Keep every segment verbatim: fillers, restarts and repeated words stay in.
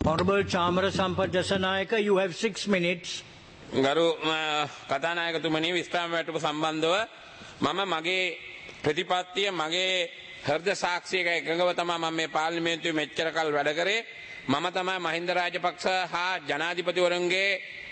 Honorable Chamara Sampath Dasanayake, you have six minutes. ගරු කතානායකතුමනි විස්්‍රාම වැටුප සම්බන්ධව මම මගේ ප්‍රතිපත්තිය මගේ හෘද සාක්ෂියක එකඟව තමයි මම මේ පාර්ලිමේන්තුවේ මෙච්චර කල් වැඩ කරේ මම තමයි මහින්ද රාජපක්ෂ හා ජනාධිපතිවරුන්ගේ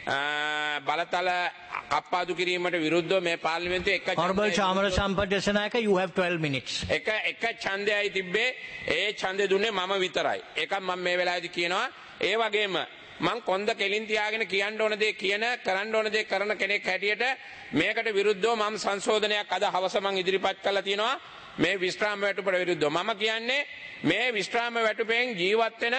බලතල කප්පාදු කිරීමට විරුද්ධව මේ පාර්ලිමේන්තුවේ එක Honorable Chamara Sampath Dasanayake, you have twelve minutes. එක එක ඡන්දයයි තිබ්බේ ඒ ඡන්දේ දුන්නේ මම විතරයි. ඒකක් මම මේ වෙලාවේදී කියනවා. ඒ වගේම මං කොන්ද කෙලින් තියාගෙන කියන්න ඕන දේ කියන කරන්න ඕන දේ කරන කෙනෙක් හැටියට මේකට විරුද්ධව මම සංශෝධනයක් අද හවස මං ඉදිරිපත් කළා තියෙනවා මේ විස්්‍රාම වැටුපට විරුද්ධව. මම කියන්නේ මේ විස්්‍රාම වැටුපෙන් ජීවත් වෙන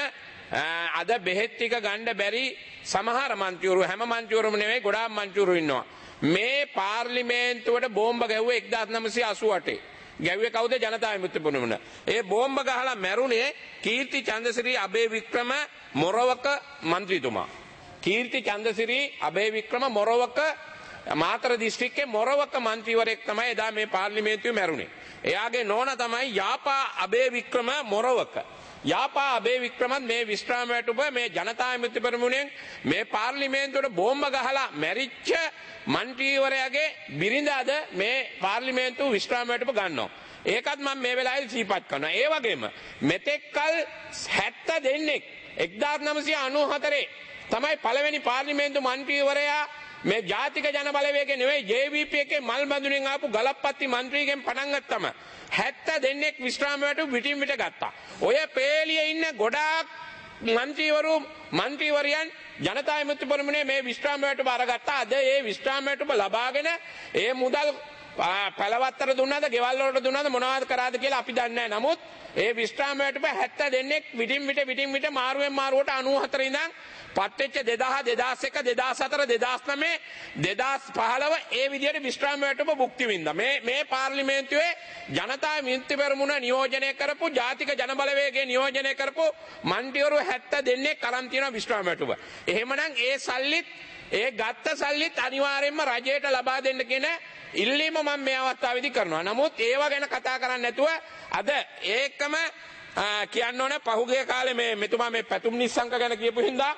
අද බෙහෙත් ටික ගන්න බැරි සමහර මන්ත්‍රීවරු හැම මන්ත්‍රීවරුම නෙවෙයි ගොඩාක් මන්ත්‍රීවරු ඉන්නවා. මේ පාර්ලිමේන්තුවට බෝම්බ ගැහුවේ එක්දාස් නවසිය අසූ අටේ. ගැව්වේ කවුද? ජනතා විමුක්ති පෙරමුණ. ඒ බෝම්බ ගහලා මැරුණේ කීර්ති චන්ද්‍රසිරි අබේවික්‍රම මොරවක මන්ත්‍රීතුමා. කීර්ති චන්ද්‍රසිරි අබේවික්‍රම මොරවක මාතර දිස්ත්‍රික්කයේ මොරවක මන්ත්‍රීවරයෙක් තමයි එදා මේ පාර්ලිමේන්තුවේ මැරුණේ. එයාගේ නෝනා තමයි යාපා අබේවික්‍රම මොරවක. යාපා අබේවික්‍රමත් මේ විස්්‍රාම වැටුප මේ ජනතා විමුක්ති පෙරමුණෙන් මේ පාර්ලිමේන්තුවට බෝම්බ ගහලා මැරිච්ච මන්ත්‍රීවරයාගේ බිරිඳ අද මේ පාර්ලිමේන්තුව විස්්‍රාම වැටුප ගන්නවා. ඒකත් මම මේ වෙලාවේ සිහිපත් කරනවා. ඒ වගේම මෙතෙක්කල් හැත්තෑ දෙනෙක් එක්දාස් නවසිය අනූ හතරේ තමයි පළවෙනි පාර්ලිමේන්තු මන්ත්‍රීවරයා මේ ජාතික ජන බලවේගයේ නෙවෙයි ජේ වී පී එකේ මල් බඳුනෙන් ආපු ගලප්පත්ති මන්ත්‍රීගෙන් පටන් ගත්තම හැත්තෑ දෙනෙක් විස්්‍රාම වැටුප පිටින් පිට ගත්තා. ඔය පේලියේ ඉන්න ගොඩාක් මන්ත්‍රීවරු මන්ත්‍රීවරයන් ජනතා විමුක්ති පෙරමුණේ මේ විස්්‍රාම වැටුප අරගත්තා. අද ඒ විස්්‍රාම වැටුප ලබාගෙන ඒ මුදල් පළවත්තර දුන්නාද ගෙවල් වලට දුන්නාද මොනවද කරාද කියලා අපි දන්නේ නැහැ. නමුත් ඒ විස්්‍රාම වැටුප හැත්තෑ දෙනෙක් පිටින් පිට පිටින් පිට මාරුවෙන් මාරුවට අනූ හතර ඉඳන් පත්වෙච්ච දෙදාහ දෙදාස් එක දෙදාස් හතර දෙදාස් නවය දෙදාස් පහළොව ඒ විදිහට විස්්‍රාම වැටුප භුක්ති විඳා. මේ මේ පාර්ලිමේන්තුවේ ජනතා විමුක්ති පෙරමුණ නියෝජනය කරපු ජාතික ජන බලවේගයේ නියෝජනය කරපු මන්ත්‍රීවරු හැත්තෑ දෙනෙක් අරන් තියෙනවා විස්්‍රාම වැටුප. එහෙමනම් ඒ සල්ලිත් ඒ ගත්ත සල්ලිත් අනිවාර්යයෙන්ම රජයට ලබා දෙන්න කියන ඉල්ලීම මම මේ අවස්ථාවේදී කරනවා. නමුත් ඒව ගැන කතා කරන්නේ නැතුව අද ඒකම කියන්න ඕනේ පහුගිය කාලේ මේ මෙතුමා මේ පැතුම් නිස්සංක ගැන කියපු හින්දා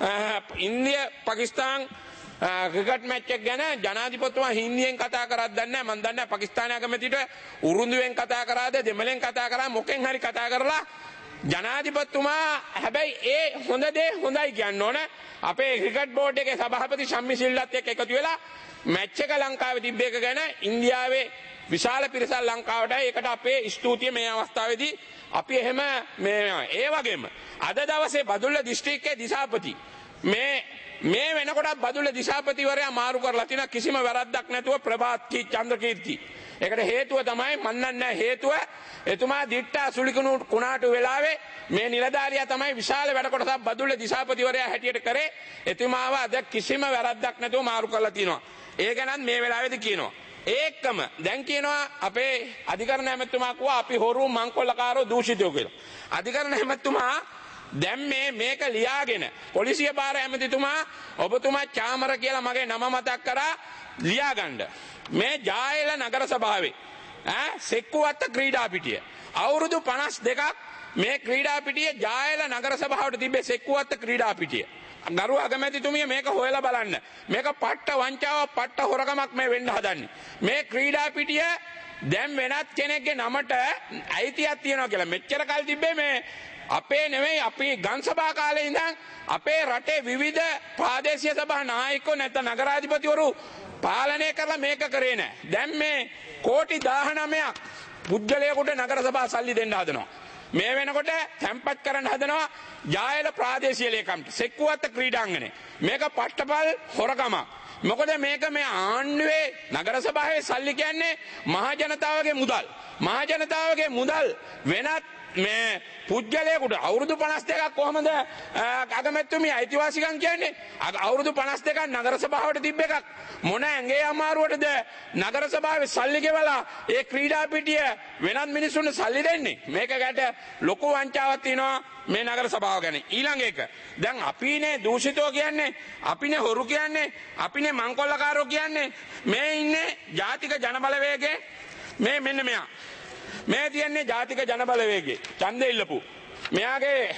ඉන්දිය පාකිස්තාන් ක්‍රිකට් මැච් එක ගැන ජනාධිපතිතුමා හින්දියෙන් කතා කරත් දන්නේ නැහැ. මම දන්නේ නැහැ පාකිස්තාන අගමැතිට උරුන්දුවෙන් කතා කරාද දෙමළෙන් කතා කරා මොකෙන් හරි කතා කරලා ජනාධිපතිතුමා හැබැයි ඒ හොඳ දේ හොඳයි කියන්න ඕන. අපේ ක්‍රිකට් බෝඩ් එකේ සභාපති ශම්මි සිල්ලත් එක්ක එකතු වෙලා මැච් එක ලංකාවේ තිබ්බ එක ගැන ඉන්දියාවේ විශාල පිරිසක් ලංකාවට ඒකට අපේ ස්තුතිය මේ අවස්ථාවේදී අපි එහෙම මේ ඒ වගේම අද දවසේ බදුල්ල දිස්ත්‍රික්කයේ දිසාපති මේ මේ වෙනකොටත් බදුල්ල දිසාපතිවරයා මාරු කරලා තියෙන කිසිම වැරද්දක් නැතුව ප්‍රභාත් චන්ද්‍රකීර්ති. ඒකට හේතුව තමයි මන් දන්නේ හේතුව එතුමා දිට්ටා සුලිකුණු කුණාටු වෙලාවේ මේ නිලධාරියා තමයි විශාල වැඩ කොටසක් බදුල්ල දිසාපතිවරයා හැටියට කරේ. එතුමාව අද කිසිම වැරද්දක් නැතුව මාරු කරලා තියෙනවා. ඒ ගැනත් මේ වෙලාවේදී කියනවා. ඒකම දැන් කියනවා අපේ අධිකරණ ඇමතුමා කිව්වා අපි හොරු මංකොල්ලකාරෝ දූෂිතයෝ කියලා. අධිකරණ ඇමතුමා දැන් මේ මේක ලියාගෙන පොලිසිය පාර ඇමතිතුමා ඔබතුමා චාමර කියලා මගේ නම මතක් කරා ලියා ගන්න. මේ ජායල නගර සභාවේ ඈ සෙක්කුවත්ත ක්‍රීඩා පිටිය අවුරුදු පනස් දෙකක් මේ ක්‍රීඩා පිටියේ ජායල නගර සභාවට තිබ්බේ සෙක්කුවත්ත ක්‍රීඩා පිටිය. ගරු අගමැතිතුමිය මේක හොයලා බලන්න. මේක පට්ට වංචාවක් පට්ට හොරකමක් මේ වෙන්න හදන්නේ. මේ ක්‍රීඩා පිටිය දැන් වෙනත් කෙනෙක්ගේ නමට අයිතියක් තියනවා කියලා මෙච්චර කල් තිබ්බේ මේ අපේ නෙවෙයි අපි ගම්සභා කාලේ ඉඳන් අපේ රටේ විවිධ ප්‍රාදේශීය සභා නායකයෝ නැත්නම් නගරාධිපතිවරු පාලනය කරලා මේක කරේ නැහැ. දැන් මේ කෝටි දහනවයක් පුද්ගලයෙකුට නගර සභා සල්ලි දෙන්න හදනවා. මේ වෙනකොට තැම්පත් කරන්න හදනවා ජායල ප්‍රාදේශීය ලේකම්ට සෙක්කුවත්ත ක්‍රීඩාංගනේ. මේක පට්ටපල් හොරකමක්. මොකද මේක මේ ආණ්ඩුවේ නගර සභාවේ සල්ලි කියන්නේ මහ ජනතාවගේ මුදල්. මහ ජනතාවගේ මුදල් වෙනත් මේ පුද්ගලයෙකුට අවුරුදු පනස් දෙකක් කොහමද අගමැතිතුමිය අයිතිවාසිකම් කියන්නේ? අවුරුදු පනස් දෙකක් නගර සභාවට තිබ්බ එකක් මොන ඇඟේ අමාරුවටද නගර සභාවේ සල්ලි ගෙවලා ඒ ක්‍රීඩා පිටිය වෙනත් මිනිස්සුන්ට සල්ලි දෙන්නේ? මේක ගැට ලොකු වංචාවක් තියෙනවා මේ නගර සභාව ගැන. ඊළඟ එක දැන් අපිනේ දූෂිතෝ කියන්නේ, අපිනේ හොරු කියන්නේ, අපිනේ මංකොල්ලකාරෝ කියන්නේ. මේ ඉන්නේ ජාතික ජන බලවේගයේ මේ මෙන්න මෙයා මේ තියන්නේ ජාතික ජන බලවේගයේ ඡන්දෙ ඉල්ලපු මෙයාගේ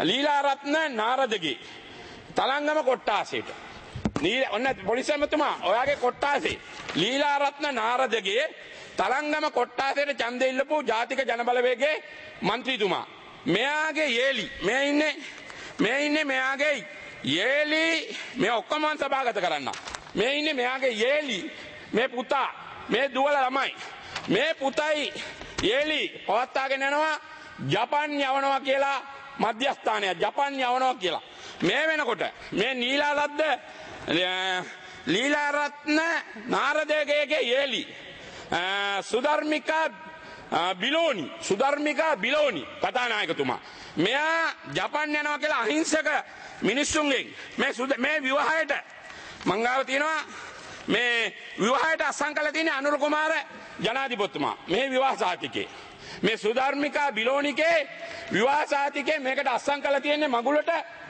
ලීලාරත්න නාරදගේ තලංගම කොට්ටාසයට නී ඔන්න පොලිස් ඇමතුමා ඔයාගේ කොට්ටාසේ ලීලාරත්න නාරදගේ තලංගම කොට්ටාසයට ඡන්දෙ ඉල්ලපු ජාතික ජනබලවේගයේ മന്ത്രിතුමා මෙයාගේ යේලි මේ ඉන්නේ මේ ඉන්නේ මෙයාගේ යේලි මේ ඔක්කොම සභාගත කරන්න මේ ඉන්නේ මෙයාගේ යේලි මේ පුතා මේ දුවල ළමයි මේ පුතයි යේලි පවත්වාගෙන යනවා ජපාන් යවනවා කියලා මධ්‍යස්ථානය ජපාන් යවනවා කියලා මේ වෙනකොට මේ නීලාලද්ද ලීලාරත්න නාරදගේ යේලි සුධර්මිකා බිලෝනි සුධර්මිකා බිලෝනි කතානායකතුමා මෙයා ජපාන් යනවා කියලා අහිංසක මිනිස්සුන්ගෙන් මේ මේ විවාහයට මංගාව තියෙනවා මේ විවාහයට අසං කළ තියෙන අනුර කුමාර ජනාධිපතිතුමා මේ විවාහ සාතිකේ මේ සුධර්මිකා බිලෝනිගේ විවාහ සාතිකේ මේකට අසං කළ තියෙන්නේ මගුලට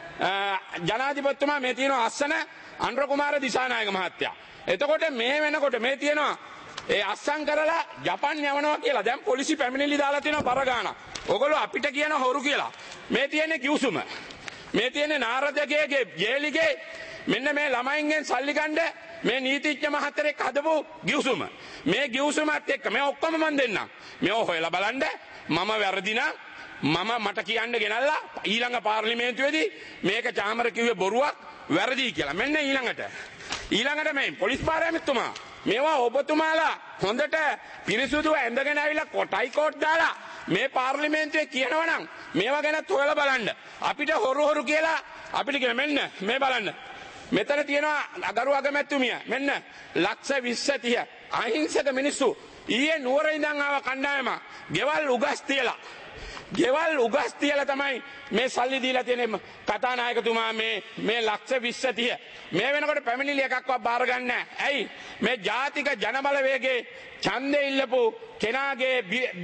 ජනාධිපතිතුමා මේ තියෙනවා අස්සන අනුර කුමාර දිසානායක මහත්තයා. එතකොට මේ වෙනකොට මේ තියෙනවා ඒ අස්සම් කරලා ජපාන් යවනවා කියලා දැන් පොලිසි පැමිණිලි දාලා තියෙනවා බර ගාණක්. ඔයගොල්ලෝ අපිට කියන හොරු කියලා. මේ තියෙන්නේ කිව්සුම. මේ තියෙන්නේ නාරදගේ ජේලිගේ මෙන්න මේ ළමයින්ගෙන් සල්ලි ගන්න මේ නීතිඥ මහත්තයෙක් හදපු ගිවිසුම. මේ ගිවිසුමත් එක්ක මේ ඔක්කොම මන් දෙන්නම්. මේව හොයලා බලන්න මම වැරදි නම් මම මට කියන්න ගෙනල්ලා ඊළඟ පාර්ලිමේන්තුවේදී මේක චාමර කිව්වේ බොරුවක් වැරදි කියලා. මෙන්න ඊළඟට ඊළඟට මේ පොලිස් පාරාමිතුමා මේවා ඔබතුමාලා හොඳට පිරිසුදුව ඇඳගෙන ඇවිල්ලා කොටයි කෝට් දාලා මේ පාර්ලිමේන්තුවේ කියනවා නම් මේවා ගැන හොයලා බලන්න. අපිට හොරු හොරු කියලා අපිට කියන මෙන්න මේ බලන්න. මෙතන තියෙනවා අගරු අගමැතිතුමිය. මෙන්න ලක්ෂ විස්ස තිහ අහිංසක මිනිස්සු ඊයේ නුවර ඉඳන් ආව කණ්ඩායම ගෙවල් උගස් තියලා ගෙවල් උගස් තියලා තමයි මේ සල්ලි දීලා තියෙන කතානායකතුමා මේ මේ ලක්ෂ විස්ස තිහ මේ වෙනකොට පැමිණිලි එකක්වත් බාර ගන්න නැහැ. ඇයි මේ ජාතික ජනබලවේගයේ ඡන්දෙ ඉල්ලපු කෙනාගේ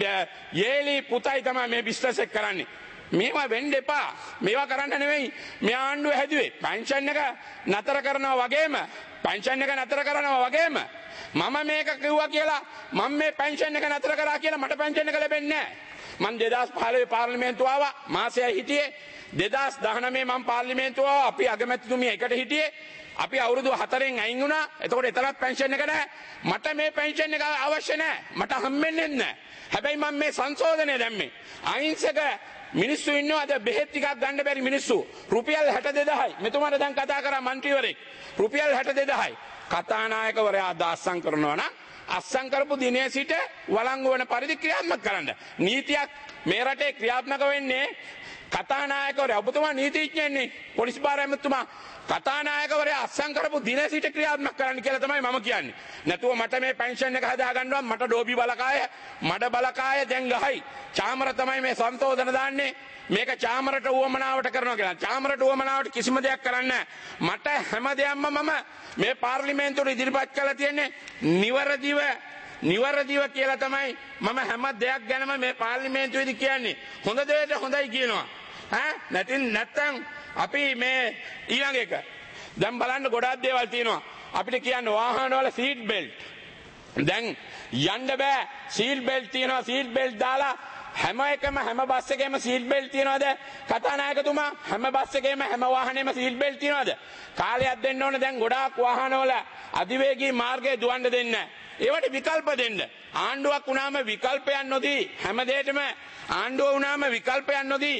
යේලි පුතයි තමයි මේ බිස්නස් එක කරන්නේ. මේවා වෙන්න එපා. මේවා කරන්න නෙවෙයි මේ ආණ්ඩුව හැදුවේ. පෙන්ෂන් එක නතර කරනවා වගේම පෙන්ෂන් එක නතර කරනවා වගේම මම මේක කිව්වා කියලා මම මේ පෙන්ෂන් එක නතර කරා කියලා මට පෙන්ෂන් එක ලැබෙන්නේ නැහැ. මම දෙදාස් පහළොව පාර්ලිමේන්තුව ආවා මාසයක් හිටියේ දෙදාස් දහනවය මම පාර්ලිමේන්තුව ආවා අපි අගමැතිතුමිය එකට හිටියේ අපි අවුරුදු හතරෙන් අයින් වුණා එතකොට එතරම් පෙන්ෂන් එක නැහැ මට මේ පෙන්ෂන් එක අවශ්‍ය නැහැ මට හම්බෙන්නේ නැහැ හැබැයි මම මේ සංශෝධනය දැම්මේ අහිංසක මිනිස්සු ඉන්නවාද බෙහෙත් ටිකක් ගන්න බැරි මිනිස්සු රුපියල් හැට දෙදාහයි මෙතුමාට දැන් කතා කරා മന്ത്രിවරයෙක් රුපියල් හැට දෙදාහයි කතානායකවරයා දාස්සම් කරනවා නම් අස්සම් කරපු දිනේ සිට වළංගු වන පරිදි ක්‍රියාත්මක කරන්න. නීතියක් මේ රටේ ක්‍රියාත්මක වෙන්නේ කතානායකවරයා ඔබතුමා නීතිඥයන්නේ පොලිස් භාර ඇමතුමා කතානායකවරයා අස්සම් කරපු දිනේ සිට ක්‍රියාත්මක කරන්න කියලා තමයි මම කියන්නේ. නැතුව මට මේ පෙන්ෂන් එක හදා ගන්නවා මට ඩෝබි බලකාය මඩ බලකාය දැන් ගහයි. චාමර තමයි මේ සංශෝධන දාන්නේ. මේක චාමරට උවමනාවට කරනවා කියලා. චාමරට උවමනාවට කිසිම දෙයක් කරන්නේ මට හැම දෙයක්ම මම මේ පාර්ලිමේන්තුවට ඉදිරිපත් කරලා තියෙන්නේ නිවැරදිව නිවැරදිව කියලා තමයි මම හැම දෙයක් ගැනම මේ පාර්ලිමේන්තුවේදී කියන්නේ. හොඳ දෙයට හොඳයි කියනවා. ඈ නැතිනම් නැත්තම් අපි මේ ඊළඟ එක දැන් බලන්න ගොඩාක් දේවල් තියෙනවා. අපිට කියන්න වාහන වල සීට් බෙල්ට්. දැන් යන්න බෑ සීට් බෙල්ට් තියෙනවා සීට් බෙල්ට් දාලා හැම එකම හැම බස් එකේම සීට් බෙල්ට් තියනවාද කතානායකතුමා හැම බස් එකේම හැම වාහනේම සීට් බෙල්ට් තියනවාද කාලයක් දෙන්න ඕනේ දැන් ගොඩාක් වාහනවල අධිවේගී මාර්ගයේ දුවන්න දෙන්න ඒවට විකල්ප දෙන්න ආණ්ඩුවක් වුණාම විකල්පයක් නොදී හැම දෙයකම ආණ්ඩුව වුණාම විකල්පයක් නොදී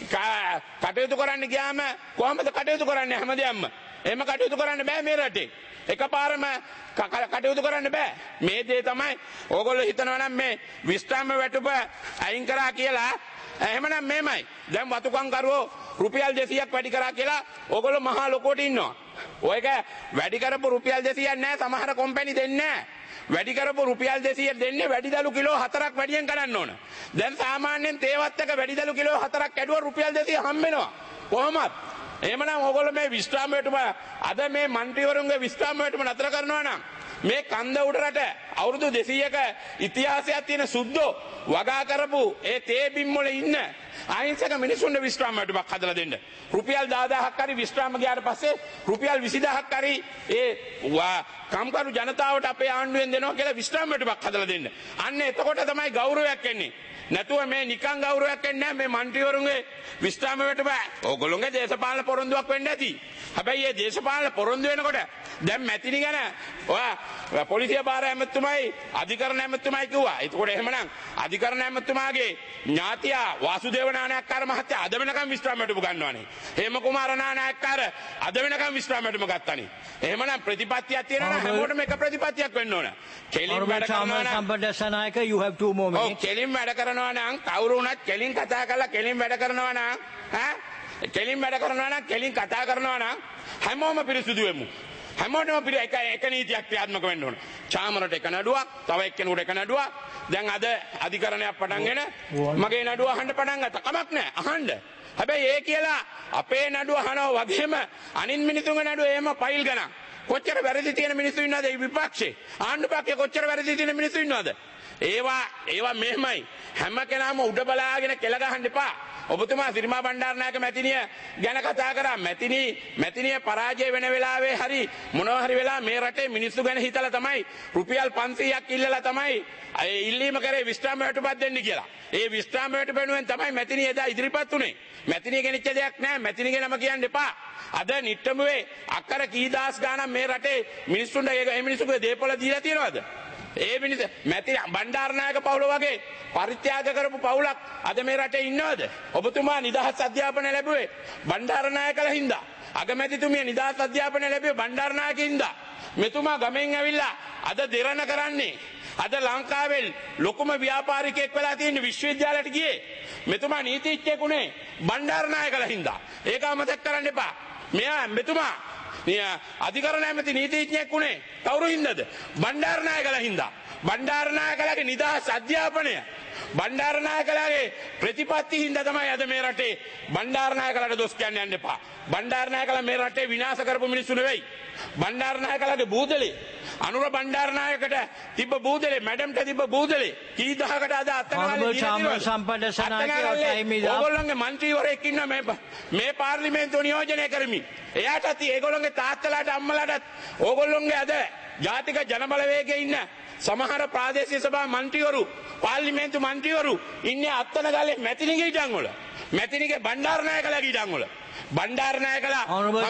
කටයුතු කරන්න ගියාම කොහොමද කටයුතු කරන්නේ හැමදේම එහෙම කටයුතු කරන්න බෑ මේ රටේ එකපාරම කටයුතු කරන්න බෑ මේ දේ තමයි ඕගොල්ලෝ හිතනවා නම් මේ විස්්‍රාම වැටුප අයින් කරා කියලා එහෙමනම් මේමයි දැන් වතුකම් කරුවෝ රුපියල් දෙසීයක් වැඩි කරා කියලා ඕගොල්ලෝ මහා ලොකෝට ඉන්නවා ඔයක වැඩි කරපු රුපියල් දෙසීයක් නැහැ සමහර කම්පැනි දෙන්නේ නැහැ වැඩි කරපු රුපියල් දෙසීය දෙන්නේ වැඩිදලු කිලෝ හතරක් වැඩියෙන් කරන්න ඕන දැන් සාමාන්‍යයෙන් තේවත් එක වැඩිදලු කිලෝ හතරක් ඇදුවා රුපියල් දෙසීය හම්බෙනවා කොහොමද එහෙමනම් ඕගොල්ලෝ මේ විස්්‍රාම වැටුප අද මේ മന്ത്രിවරුන්ගේ විස්්‍රාම වැටුප නතර කරනවා නම් මේ කන්ද උඩරට අවුරුදු දෙසීයක ඉතිහාසයක් තියෙන සුද්දෝ වගා කරපු ඒ තේ බිම් වල ඉන්න අහිංසක මිනිසුන්ට විශ්‍රාම වැටුපක් හදලා දෙන්න. රුපියල් දහදාහක් හරි විශ්‍රාම ගියාට පස්සේ රුපියල් විසිදාහක් හරි ඒ කම්කරු ජනතාවට අපේ ආණ්ඩුවෙන් දෙනවා කියලා විශ්‍රාම වැටුපක් හදලා දෙන්න. අන්න එතකොට තමයි ගෞරවයක් එන්නේ. නැතුව මේ නිකං ගෞරවයක් එන්නේ නැහැ. මේ മന്ത്രിවරුන්ගේ විශ්‍රාම වැටුප ඕගොල්ලෝගේ දේශපාලන පොරොන්දුවක් වෙන්න ඇති. හැබැයි මේ දේශපාලන පොරොන්දු වෙනකොට දැන් මැතිනි ගැන ඔයා පොලිසිය භාර ඇමතුමයි අධිකරණ ඇමතුමයි කිව්වා. ඒකෝට එහෙමනම් අධිකරණ ඇමතුමාගේ ඥාතියා වාසුදේව නානායක්කාර මහත්තයා අද වෙනකම් විශ්‍රාම වැටුප ගන්නවානේ. හේම කුමාර නානායක්කාර අද වෙනකම් විශ්‍රාම වැටුප ගත්තානේ. එහෙමනම් ප්‍රතිපත්තියක් තියෙනවා නම් හැමෝටම එක ප්‍රතිපත්තියක් වෙන්න ඕන. කෙලින් වැඩ කරනවා නම් සම්පදසනායක you have two more minutes. ඔව් කෙලින් වැඩ කරනවා නම් කවුරු වුණත් කෙලින් කතා කරලා කෙලින් වැඩ කරනවා නම් ඈ කෙලින් වැඩ කරනවා නම් කෙලින් කතා කරනවා නම් හැමෝම පිරිසුදු වෙමු. හැමෝටම පිළි එක එක නීතියක් ක්‍රියාත්මක වෙන්න ඕන. චාමරට එක නඩුවක්, තව එක්කෙනෙකුට එක නඩුවක්. දැන් අද අධිකරණයක් පටන්ගෙන මගේ නඩුව අහන්න පටන් ගත්තා. කමක් නැහැ අහන්න. හැබැයි ඒ කියලා අපේ නඩුව අහනවා වගේම අනින් මිනිතුන්ගේ නඩුව එහෙම ෆයිල් ගණන්. කොච්චර වැරදි තියෙන මිනිස්සු ඉන්නවද මේ විපක්ෂේ? ආණ්ඩු පක්ෂේ කොච්චර වැරදි තියෙන මිනිස්සු ඉන්නවද? ඒවා ඒවා මෙහෙමයි. හැම කෙනාම උඩ බලාගෙන කෙල ගහන්න එපා. ඔබතුමා සිරිමා බණ්ඩාරනායක මැතිනිය ගැන කතා කරා. මැතිනි මැතිනිය පරාජය වෙන වෙලාවේ හරි මොනවා හරි වෙලා මේ රටේ මිනිස්සු ගැන හිතලා තමයි රුපියල් පන්සීයක් ඉල්ලලා තමයි ඒ ඉල්ලීම කරේ විශ්‍රාම වැටුපක් දෙන්න කියලා. ඒ විශ්‍රාම වැටුප වෙනුවෙන් තමයි මැතිනිය එදා ඉදිරිපත් උනේ. මැතිනිය ගෙනිච්ච දෙයක් නෑ. මැතිනිගේ නම කියන්න එපා. අද නිට්ටඹුවේ අක්කර කීදාස් ගාණක් මේ රටේ මිනිස්සුන්ට ඒ මිනිස්සුගේ දේපොළ දීලා තියෙනවද? ඒ මිනිස් මැති බණ්ඩාරනායක පවුල වගේ පරිත්‍යාග කරපු පවුලක් අද මේ රටේ ඉන්නවද? ඔබතුමා නිදහස් අධ්‍යාපනය ලැබුවේ බණ්ඩාරනායකලා හින්දා. අගමැතිතුමිය නිදහස් අධ්‍යාපනය ලැබුවේ බණ්ඩාරනායක හින්දා. මෙතුමා ගමෙන් ඇවිල්ලා අද දෙරණ කරන්නේ. අද ලංකාවේ ලොකුම ව්‍යාපාරිකයෙක් වෙලා තියෙන විශ්වවිද්‍යාලයට ගියේ. මෙතුමා නීතිඥයෙක් උනේ බණ්ඩාරනායකලා හින්දා. ඒක අමතක කරන්න එපා. මෙයා මෙතුමා අධිකරණ ඇමති නීතිඥයෙක් උනේ කවුරු හින්දාද? බණ්ඩාරනායකලා හින්දා. බණ්ඩාරනායකලාගේ නිදහස් අධ්‍යාපනය බණ්ඩාරනායකලාගේ ප්‍රතිපත්ති හින්දා තමයි අද මේ රටේ බණ්ඩාරනායකලාට දොස් කියන්න යන්න එපා. බණ්ඩාරනායකලා මේ රටේ විනාශ කරපු මිනිස්සු නෙවෙයි. බණ්ඩාරනායකලාගේ බූදලේ අනුර බණ්ඩාරනායකට තිබ්බ බූදලේ මැඩම්ට තිබ්බ බූදලේ කී දහකට අද අත්තනගාලේ ඕගොල්ලෝගේ മന്ത്രിවරයෙක් ඉන්නවා මේ මේ පාර්ලිමේන්තුව නියෝජනය කරමින්. එයාටත් ඒගොල්ලෝගේ තාත්තලාට අම්මලාටත් ඕගොල්ලෝගේ අද ජාතික ජනබලවේගයේ ඉන්න සමහර ප්‍රාදේශීය සභා മന്ത്രിවරු පාර්ලිමේන්තු മന്ത്രിවරු ඉන්නේ අත්තනගාලේ මැතිනිගේ ඉඩම් වල. මැතිනිගේ බණ්ඩාරනායකලාගේ ඉඩම් වල. බණ්ඩාරනායකලා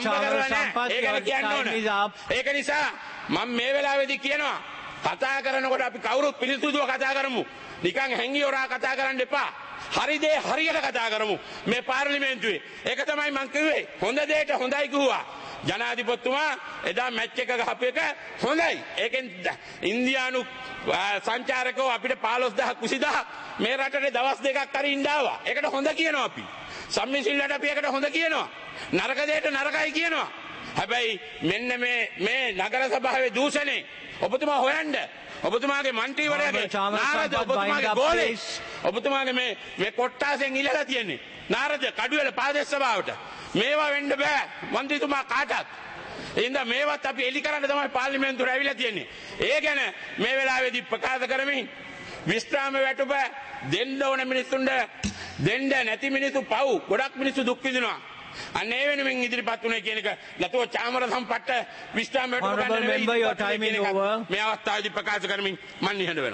ඒක නිසා මම මේ වෙලාවේදී කියනවා කතා කරනකොට අපි කවුරුත් පිළිසුදුව කතා කරමු. නිකන් හැංගියෝරා කතා කරන්න එපා. හරි දේ හරියට කතා කරමු මේ පාර්ලිමේන්තුවේ. ඒක තමයි මම කිව්වේ. හොඳ දෙයට හොඳයි කිව්වා. ජනාධිපතිතුමා එදා මැච් එක ගහපු එක හොඳයි. ඒකෙන් ඉන්දියානු සංචාරකෝ අපිට පහළොස් දහස් විසි දහස් මේ රටේ දවස් දෙකක් හරි ඉඳ ආවා. ඒකට හොඳ කියනවා අපි. සම්මිසිල්ලට අපි ඒකට හොඳ කියනවා. නරක දෙයට නරකයි කියනවා. හැබැයි මෙන්න මේ මේ නගර සභාවේ දූෂණේ ඔබතුමා හොයන්න. ඔබතුමාගේ മന്ത്രിවරයාගේ නාරද ඔබතුමාගේ ගෝලේ ඔබතුමාගේ මේ මේ කොට්ටාසෙන් ඉලලා තියෙන්නේ. නාරද කඩුවෙල ප්‍රාදේශ සභාවට මේවා වෙන්න බෑ മന്ത്രിතුමා කාටත්. එහෙනම් මේවත් අපි එලි කරන්න තමයි පාර්ලිමේන්තුවට ඇවිල්ලා තියෙන්නේ. ඒ ගැන මේ වෙලාවේදී ප්‍රකාශ කරමින් විශ්‍රාම වැටුප දෙන්න ඕන මිනිස්සුන්ට දෙන්න නැති මිනිස්සු පව් ගොඩක් මිනිස්සු දුක් විඳිනවා. අන්න ඒ වෙනුවෙන් ඉදිරිපත් උනේ කියන එක නැතුව චාමර සම්පත්ත විශ්‍රාම වැටුප ගන්න නෙවෙයි. මේ අවස්ථාවේදී ප්‍රකාශ කරමින් මම නිහඬ වෙනවා.